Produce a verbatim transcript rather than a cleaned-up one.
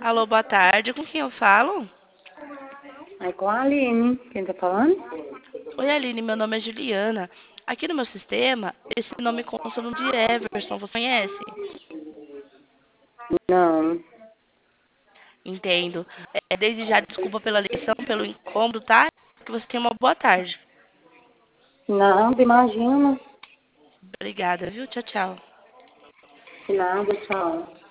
Alô, boa tarde. Com quem eu falo? É com a Aline. Quem tá falando? Oi, Aline. Meu nome é Juliana. Aqui no meu sistema, esse nome consta no de Everson. Você conhece? Não. Entendo. É, desde já, desculpa pela ligação, pelo incômodo, tá? Que você tenha uma boa tarde. Não, imagina. Obrigada, viu? Tchau, tchau. Nada, tchau.